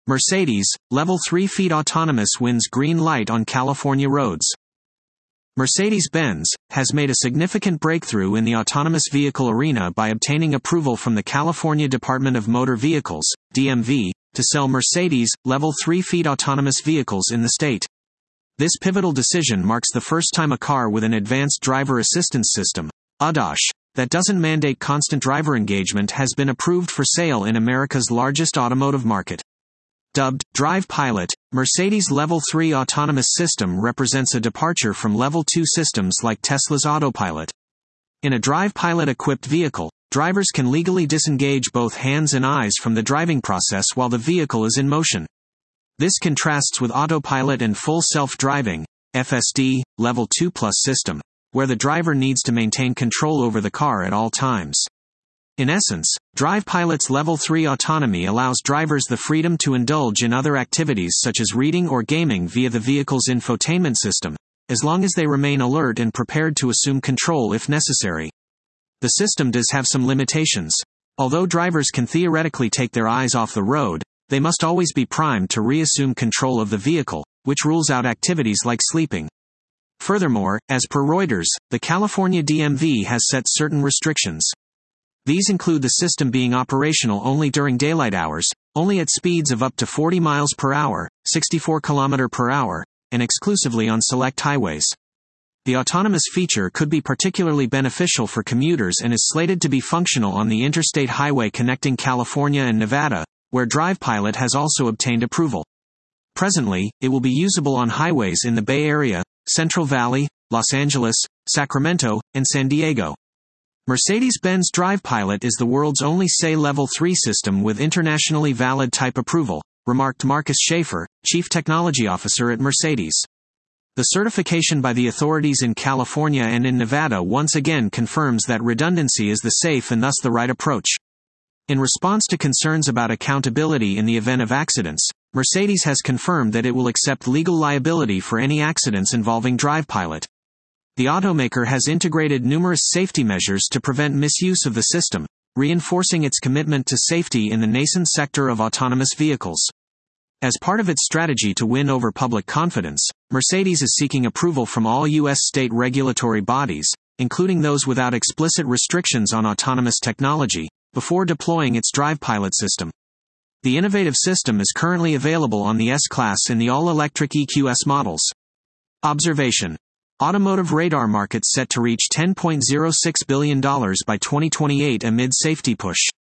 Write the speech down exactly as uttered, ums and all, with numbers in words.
Mercedes, Level three Feet Autonomous wins green light on California roads. Mercedes-Benz has made a significant breakthrough in the autonomous vehicle arena by obtaining approval from the California Department of Motor Vehicles, D M V, to sell Mercedes Level three Feet autonomous vehicles in the state. This pivotal decision marks the first time a car with an advanced driver assistance system, A D A S, that doesn't mandate constant driver engagement has been approved for sale in America's largest automotive market. Dubbed Drive Pilot, Mercedes' Level three autonomous system represents a departure from Level two systems like Tesla's Autopilot. In a Drive Pilot-equipped vehicle, drivers can legally disengage both hands and eyes from the driving process while the vehicle is in motion. This contrasts with Autopilot and Full Self-Driving, F S D, Level two plus system, where the driver needs to maintain control over the car at all times. In essence, Drive Pilot's Level three autonomy allows drivers the freedom to indulge in other activities such as reading or gaming via the vehicle's infotainment system, as long as they remain alert and prepared to assume control if necessary. The system does have some limitations. Although drivers can theoretically take their eyes off the road, they must always be primed to reassume control of the vehicle, which rules out activities like sleeping. Furthermore, as per Reuters, the California D M V has set certain restrictions. These include the system being operational only during daylight hours, only at speeds of up to forty miles per hour, sixty-four kilometers per hour, and exclusively on select highways. The autonomous feature could be particularly beneficial for commuters and is slated to be functional on the interstate highway connecting California and Nevada, where Drive Pilot has also obtained approval. Presently, it will be usable on highways in the Bay Area, Central Valley, Los Angeles, Sacramento, and San Diego. Mercedes-Benz Drive Pilot is the world's only S A Level three system with internationally valid type approval, remarked Marcus Schaefer, Chief Technology Officer at Mercedes. The certification by the authorities in California and in Nevada once again confirms that redundancy is the safe and thus the right approach. In response to concerns about accountability in the event of accidents, Mercedes has confirmed that it will accept legal liability for any accidents involving Drive Pilot. The automaker has integrated numerous safety measures to prevent misuse of the system, reinforcing its commitment to safety in the nascent sector of autonomous vehicles. As part of its strategy to win over public confidence, Mercedes is seeking approval from all U S state regulatory bodies, including those without explicit restrictions on autonomous technology, before deploying its Drive Pilot system. The innovative system is currently available on the S-Class and the all-electric E Q S models. Observation. Automotive radar market set to reach ten point zero six billion dollars by twenty twenty-eight amid safety push.